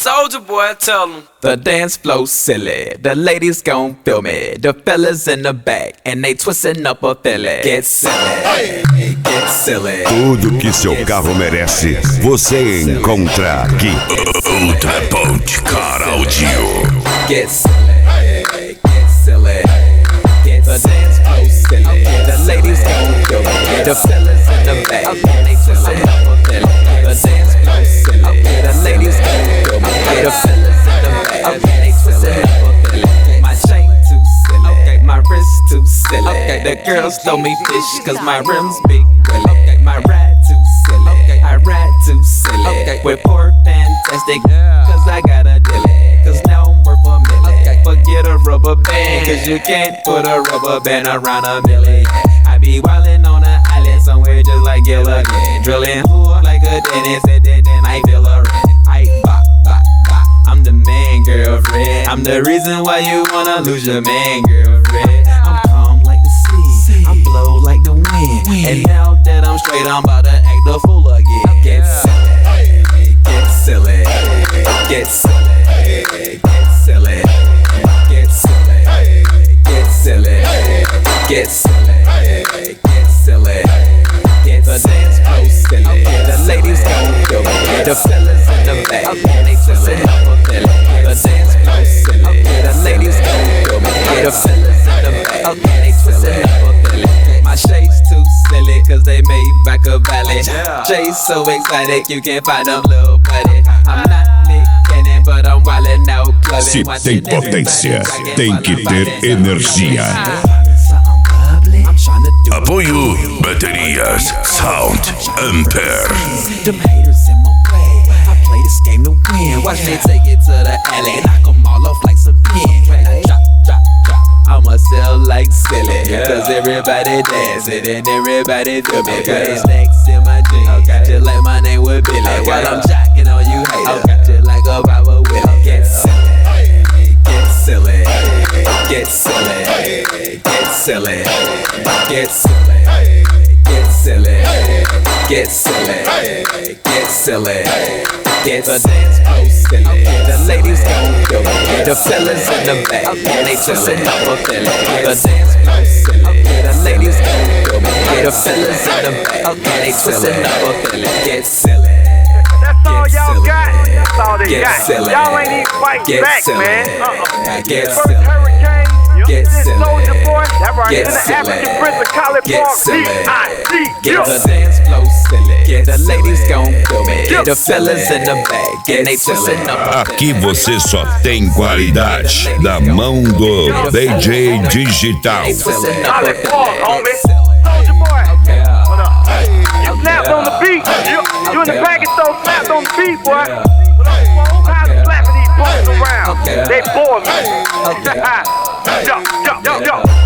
Soulja Boy, tell them. The dance flow silly, the ladies gon' feel me. The fellas in the back, and they twisting up a Philly. Get silly, get silly. Tudo que seu carro merece, você encontra aqui. Ultra Ponte Car Audio. Get silly, get silly. Get the dance flow silly, the ladies gon' feel me. The fellas in the back, and they twisting up a Philly. The dance flow silly, the ladies gon' feel me. The fellas in the back, and they twisting up a Philly. My chain too silly, okay, my wrist too silly. Okay, the girls throw me fish 'cause my rims big willy. Okay, my ride too silly, okay, I ride too silly. Okay, with poor fantastic, 'cause I got a dilly. 'Cause now I'm worth a million. Okay, forget a rubber band, 'cause you can't put a rubber band around a million. I be wildin' on an island somewhere just like Gilligan, drilling like a dentist, and then I feel a rent. I bop, bop, bop. I'm the man, girlfriend. I'm the reason why you wanna lose your man, girlfriend. I'm calm like the sea, I'm blow like the wind. And now that I'm straight, I'm about to act a fool again. Get silly, get silly, get silly, get silly, get silly, get silly, get silly, get silly. Get the dance flow silly, the ladies gon' feel me. The fellas in the back, and they twisting up a Philly. The dance flow silly, the ladies gon' feel me. The fellas in the back, and they twisting up a Philly. My shades too silly 'cause they made back a valley. Shades so excited you can't find them, little buddy. I'm not Nick Cannon, but I'm wildin' out clubbing. Se tem potência, tem que ter energia. Apoio Baterias Sound Ampere. Them haters in my way, I play this game to win. Watch me take it to the alley, knock them all off like some pin. Drop, drop, drop, I'ma sell like silly, 'cause everybody dancing and everybody do me. Got these snakes in my jeans, just like my name was Billy. While I'm jocking on you haters, just like a power Willie. Get silly, get silly, get silly, get silly, get silly, get silly, get silly, get silly, get the dance flow silly. The ladies gon' feel me. The fellas in the back, and they twisting up a Philly. The dance flow silly. The ladies gon' feel me. The fellas in the back, and they twisting up a Philly. Get silly. That's all y'all got. That's all they Get got. silly. Y'all ain't even fighting Get back, silly. man. Get First silly. hurricane. Get This silly. Soulja Boy. That right. Get Then the silly. African Prince of College Get Park. silly. D.I.C. Get the dance flow silly. The ladies gon' feel me. The fellas in the back, and they twisting up a Aqui você só tem qualidade da mão do DJ Digital. College Park, homie. Soulja Boy. What up? You snapped on the beat. You in the back and throw snapped on the beat, boy. What up, Swole? How's it slapping these punks around? They bore me. Yo, yo, yo, yo.